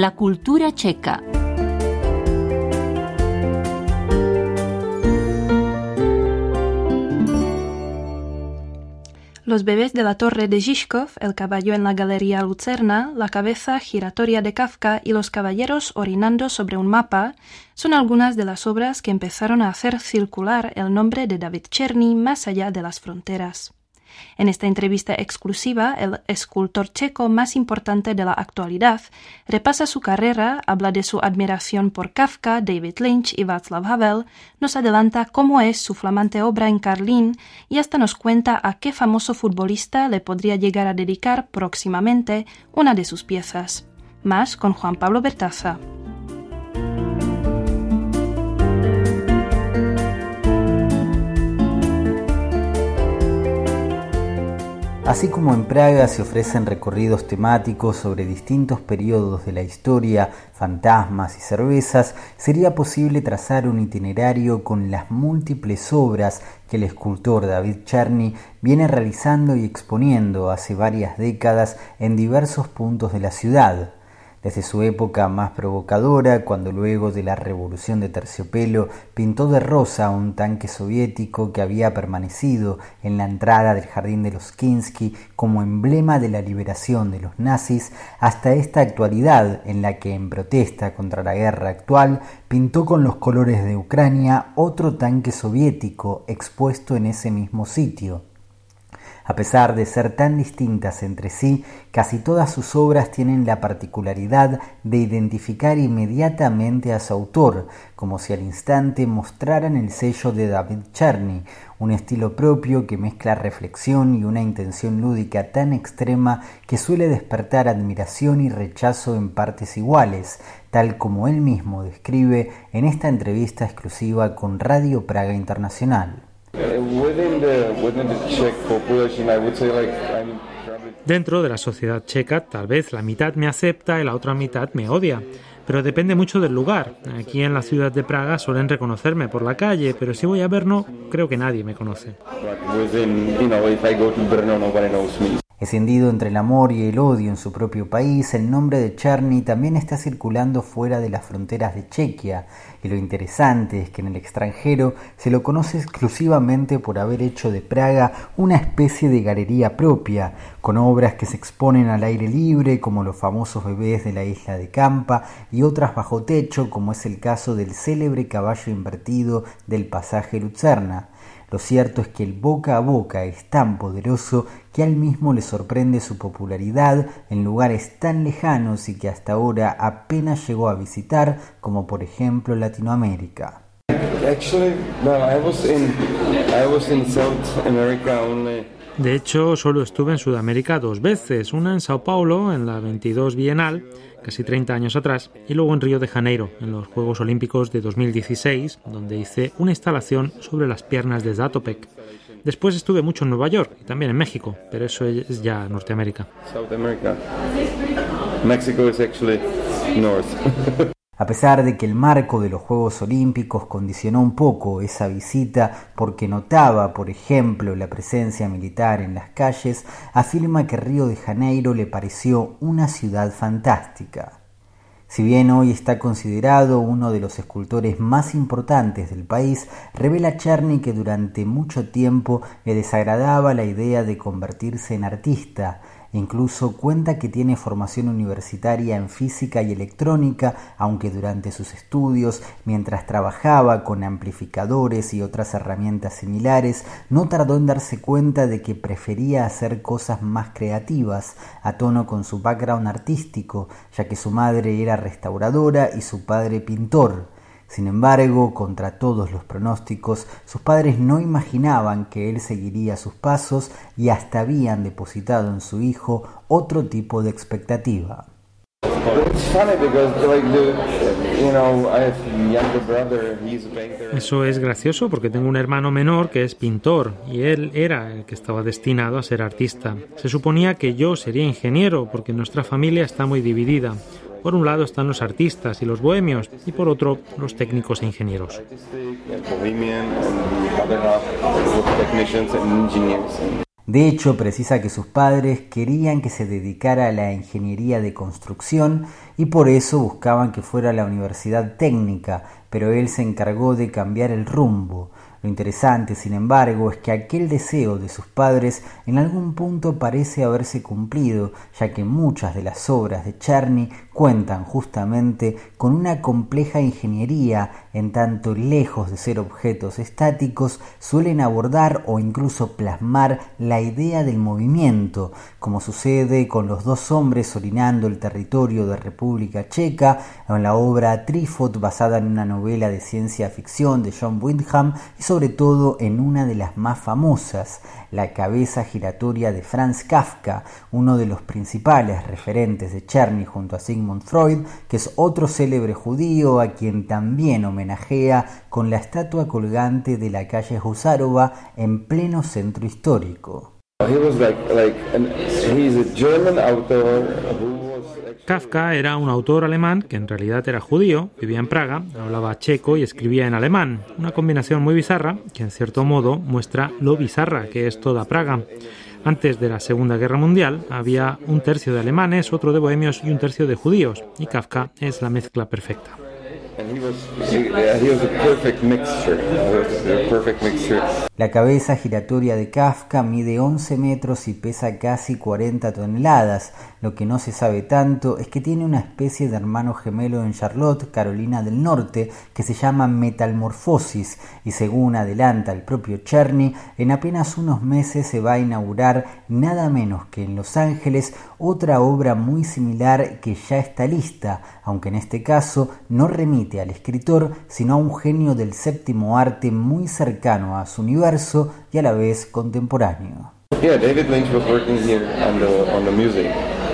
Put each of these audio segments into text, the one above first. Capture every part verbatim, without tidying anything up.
La cultura checa. Los bebés de la torre de Žižkov, el caballo en la galería Lucerna, la cabeza giratoria de Kafka y los caballeros orinando sobre un mapa son algunas de las obras que empezaron a hacer circular el nombre de David Černý más allá de las fronteras. En esta entrevista exclusiva, el escultor checo más importante de la actualidad repasa su carrera, habla de su admiración por Kafka, David Lynch y Václav Havel, nos adelanta cómo es su flamante obra en Karlín y hasta nos cuenta a qué famoso futbolista le podría llegar a dedicar próximamente una de sus piezas. Más con Juan Pablo Bertaza. Así como en Praga se ofrecen recorridos temáticos sobre distintos periodos de la historia, fantasmas y cervezas, sería posible trazar un itinerario con las múltiples obras que el escultor David Černý viene realizando y exponiendo hace varias décadas en diversos puntos de la ciudad. Desde su época más provocadora, cuando luego de la Revolución de Terciopelo pintó de rosa un tanque soviético que había permanecido en la entrada del Jardín de los Kinsky como emblema de la liberación de los nazis, hasta esta actualidad en la que, en protesta contra la guerra actual, pintó con los colores de Ucrania otro tanque soviético expuesto en ese mismo sitio. A pesar de ser tan distintas entre sí, casi todas sus obras tienen la particularidad de identificar inmediatamente a su autor, como si al instante mostraran el sello de David Černý, un estilo propio que mezcla reflexión y una intención lúdica tan extrema que suele despertar admiración y rechazo en partes iguales, tal como él mismo describe en esta entrevista exclusiva con Radio Praga Internacional. Dentro de la sociedad checa, tal vez la mitad me acepta y la otra mitad me odia, pero depende mucho del lugar. Aquí en la ciudad de Praga suelen reconocerme por la calle, pero si voy a Brno, creo que nadie me conoce. Escindido entre el amor y el odio en su propio país, el nombre de Černý también está circulando fuera de las fronteras de Chequia, y lo interesante es que en el extranjero se lo conoce exclusivamente por haber hecho de Praga una especie de galería propia, con obras que se exponen al aire libre, como los famosos bebés de la isla de Kampa, y otras bajo techo, como es el caso del célebre caballo invertido del pasaje Lucerna. Lo cierto es que el boca a boca es tan poderoso que a él mismo le sorprende su popularidad en lugares tan lejanos y que hasta ahora apenas llegó a visitar, como por ejemplo Latinoamérica. De hecho, solo estuve en Sudamérica dos veces, una en Sao Paulo, en la veintidós Bienal, casi treinta años atrás, y luego en Río de Janeiro, en los Juegos Olímpicos de dos mil dieciséis, donde hice una instalación sobre las piernas de Zatopek. Después estuve mucho en Nueva York y también en México, pero eso es ya Norteamérica. South America. Mexico is actually north. A pesar de que el marco de los Juegos Olímpicos condicionó un poco esa visita porque notaba, por ejemplo, la presencia militar en las calles, afirma que Río de Janeiro le pareció una ciudad fantástica. Si bien hoy está considerado uno de los escultores más importantes del país, revela Černý que durante mucho tiempo le desagradaba la idea de convertirse en artista. Incluso cuenta que tiene formación universitaria en física y electrónica, aunque durante sus estudios, mientras trabajaba con amplificadores y otras herramientas similares, no tardó en darse cuenta de que prefería hacer cosas más creativas, a tono con su background artístico, ya que su madre era restauradora y su padre pintor. Sin embargo, contra todos los pronósticos, sus padres no imaginaban que él seguiría sus pasos y hasta habían depositado en su hijo otro tipo de expectativa. Eso es gracioso porque tengo un hermano menor que es pintor y él era el que estaba destinado a ser artista. Se suponía que yo sería ingeniero porque nuestra familia está muy dividida. Por un lado están los artistas y los bohemios y por otro los técnicos e ingenieros. De hecho, precisa que sus padres querían que se dedicara a la ingeniería de construcción y por eso buscaban que fuera a la universidad técnica, pero él se encargó de cambiar el rumbo. Lo interesante, sin embargo, es que aquel deseo de sus padres en algún punto parece haberse cumplido, ya que muchas de las obras de Czerny cuentan justamente con una compleja ingeniería, en tanto lejos de ser objetos estáticos, suelen abordar o incluso plasmar la idea del movimiento, como sucede con los dos hombres orinando el territorio de República Checa, en la obra Trifot, basada en una novela de ciencia ficción de John Wyndham, y sobre todo en una de las más famosas, La cabeza giratoria de Franz Kafka, uno de los principales referentes de Czerny junto a Sigmund Freud, que es otro célebre judío a quien también homenajea con la estatua colgante de la calle Husarova en pleno centro histórico. Kafka era un autor alemán que en realidad era judío, vivía en Praga, hablaba checo y escribía en alemán, una combinación muy bizarra que en cierto modo muestra lo bizarra que es toda Praga. Antes de la Segunda Guerra Mundial había un tercio de alemanes, otro de bohemios y un tercio de judíos, y Kafka es la mezcla perfecta. La cabeza giratoria de Kafka mide once metros y pesa casi cuarenta toneladas. Lo que no se sabe tanto es que tiene una especie de hermano gemelo en Charlotte, Carolina del Norte, que se llama Metamorfosis, y según adelanta el propio Czerny, en apenas unos meses se va a inaugurar nada menos que en Los Ángeles otra obra muy similar que ya está lista, aunque en este caso no remite al escritor, sino a un genio del séptimo arte muy cercano a su universo y a la vez contemporáneo. Yeah, David Lynch was working here on the on the music.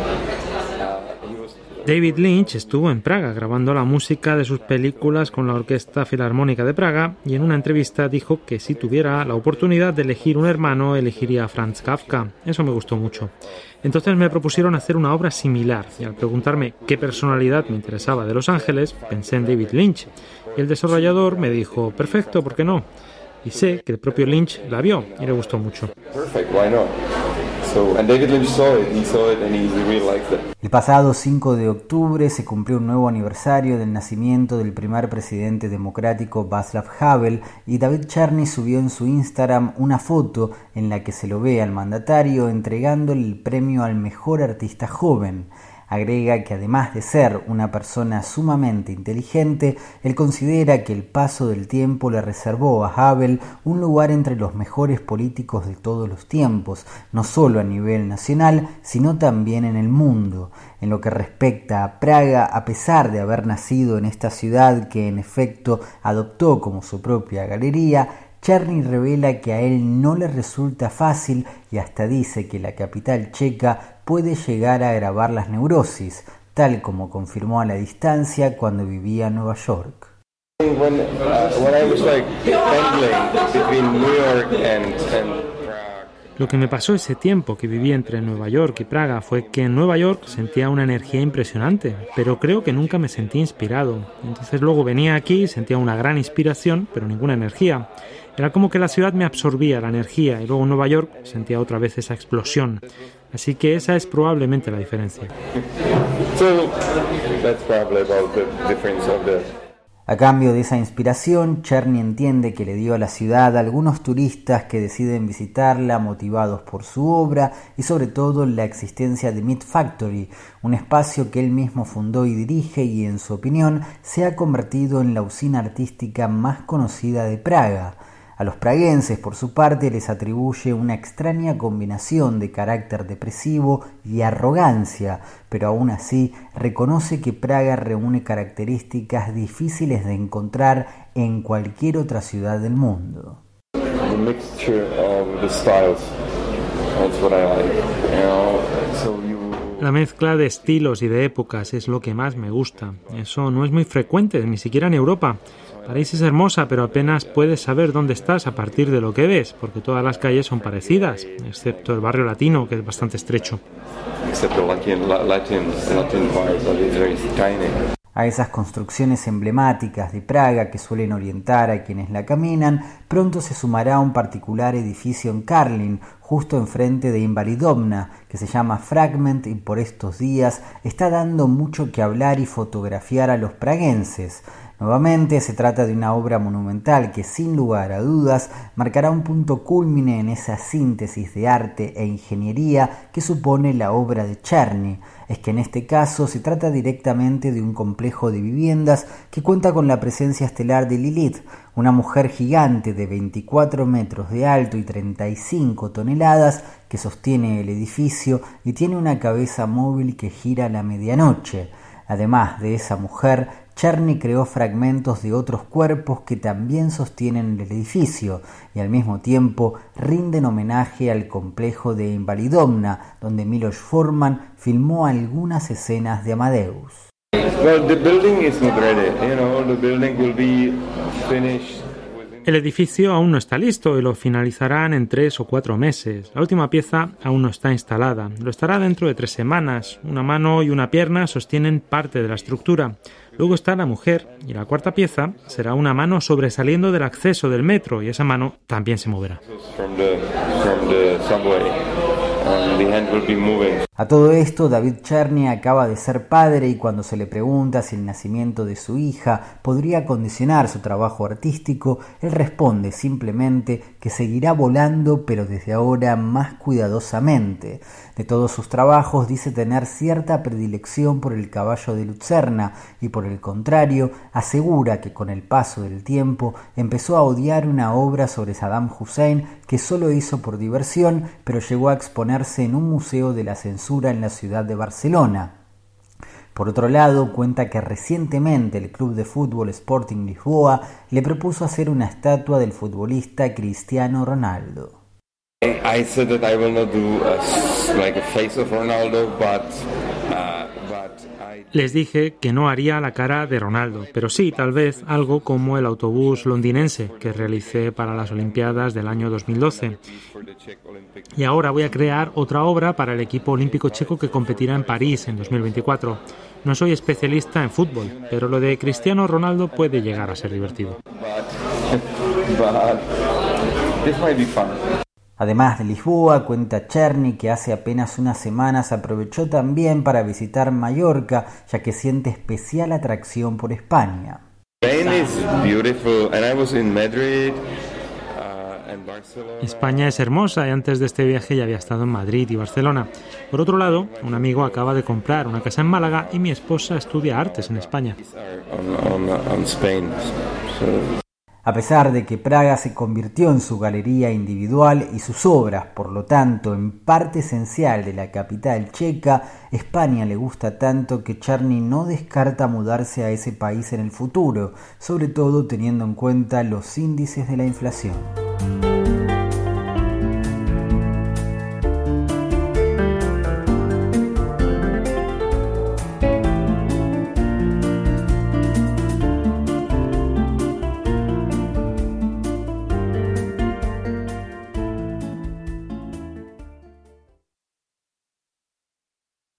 David Lynch estuvo en Praga grabando la música de sus películas con la Orquesta Filarmónica de Praga y en una entrevista dijo que si tuviera la oportunidad de elegir un hermano, elegiría a Franz Kafka. Eso me gustó mucho. Entonces me propusieron hacer una obra similar y al preguntarme qué personalidad me interesaba de Los Ángeles, pensé en David Lynch y el desarrollador me dijo, perfecto, ¿por qué no? Y sé que el propio Lynch la vio y le gustó mucho. Perfect, why not? So, and David Lynch saw it, he saw it and he really liked it. El pasado cinco de octubre se cumplió un nuevo aniversario del nacimiento del primer presidente democrático Václav Havel y David Czerny subió en su Instagram una foto en la que se lo ve al mandatario entregándole el premio al mejor artista joven. Agrega que además de ser una persona sumamente inteligente, él considera que el paso del tiempo le reservó a Havel un lugar entre los mejores políticos de todos los tiempos, no solo a nivel nacional, sino también en el mundo. En lo que respecta a Praga, a pesar de haber nacido en esta ciudad que en efecto adoptó como su propia galería, Czerny revela que a él no le resulta fácil y hasta dice que la capital checa puede llegar a agravar las neurosis, tal como confirmó a la distancia cuando vivía en Nueva York. When, uh, when I was like pendling between New York and, and Lo que me pasó ese tiempo que viví entre Nueva York y Praga fue que en Nueva York sentía una energía impresionante, pero creo que nunca me sentí inspirado. Entonces luego venía aquí y sentía una gran inspiración, pero ninguna energía. Era como que la ciudad me absorbía la energía y luego en Nueva York sentía otra vez esa explosión. Así que esa es probablemente la diferencia. so that's probably about the difference of the A cambio de esa inspiración, Czerny entiende que le dio a la ciudad a algunos turistas que deciden visitarla motivados por su obra y sobre todo la existencia de Meat Factory, un espacio que él mismo fundó y dirige y en su opinión se ha convertido en la usina artística más conocida de Praga. A los praguenses, por su parte, les atribuye una extraña combinación de carácter depresivo y arrogancia, pero aún así reconoce que Praga reúne características difíciles de encontrar en cualquier otra ciudad del mundo. the mixture of the styles. That's what I like. You know, so you La mezcla de estilos y de épocas es lo que más me gusta. Eso no es muy frecuente, ni siquiera en Europa. París es hermosa, pero apenas puedes saber dónde estás a partir de lo que ves, porque todas las calles son parecidas, excepto el barrio latino, que es bastante estrecho. except the Latin Latin Latin part, but it's very tiny. A esas construcciones emblemáticas de Praga que suelen orientar a quienes la caminan, pronto se sumará un particular edificio en Karlin, justo enfrente de Invalidovna, que se llama Fragment y por estos días está dando mucho que hablar y fotografiar a los praguenses. Nuevamente se trata de una obra monumental que sin lugar a dudas marcará un punto cúlmine en esa síntesis de arte e ingeniería que supone la obra de Czerny. Es que en este caso se trata directamente de un complejo de viviendas que cuenta con la presencia estelar de Lilith, una mujer gigante de veinticuatro metros de alto y treinta y cinco toneladas que sostiene el edificio y tiene una cabeza móvil que gira a la medianoche. Además de esa mujer, Czerny creó fragmentos de otros cuerpos que también sostienen el edificio y al mismo tiempo rinden homenaje al complejo de Invalidovna, donde Miloš Forman filmó algunas escenas de Amadeus. Well, the building is not ready. You know, the building will be finished. El edificio aún no está listo y lo finalizarán en tres o cuatro meses. La última pieza aún no está instalada. Lo estará dentro de tres semanas. Una mano y una pierna sostienen parte de la estructura. Luego está la mujer y la cuarta pieza será una mano sobresaliendo del acceso del metro y esa mano también se moverá. From the, from the subway. And the hand will be moving. A todo esto, David Czerny acaba de ser padre y cuando se le pregunta si el nacimiento de su hija podría condicionar su trabajo artístico, él responde simplemente que seguirá volando pero desde ahora más cuidadosamente. De todos sus trabajos dice tener cierta predilección por el caballo de Lucerna y por el contrario asegura que con el paso del tiempo empezó a odiar una obra sobre Saddam Hussein que solo hizo por diversión pero llegó a exponerse en un museo de la censura en la ciudad de Barcelona. Por otro lado, cuenta que recientemente el club de fútbol Sporting Lisboa le propuso hacer una estatua del futbolista Cristiano Ronaldo. I said that I will not do a, like a face of Ronaldo, but, uh, but I... Les dije que no haría la cara de Ronaldo, pero sí, tal vez algo como el autobús londinense que realicé para las Olimpiadas del año dos mil doce. Y ahora voy a crear otra obra para el equipo olímpico checo que competirá en París en dos mil veinticuatro. No soy especialista en fútbol, pero lo de Cristiano Ronaldo puede llegar a ser divertido. But, but this might be fun. Además de Lisboa, cuenta Czerny que hace apenas unas semanas aprovechó también para visitar Mallorca, ya que siente especial atracción por España. Spain is beautiful, and I was in Madrid. España es hermosa y antes de este viaje ya había estado en Madrid y Barcelona. Por otro lado, un amigo acaba de comprar una casa en Málaga y mi esposa estudia artes en España. A pesar de que Praga se convirtió en su galería individual y sus obras, por lo tanto, en parte esencial de la capital checa, España le gusta tanto que Czerny no descarta mudarse a ese país en el futuro, sobre todo teniendo en cuenta los índices de la inflación.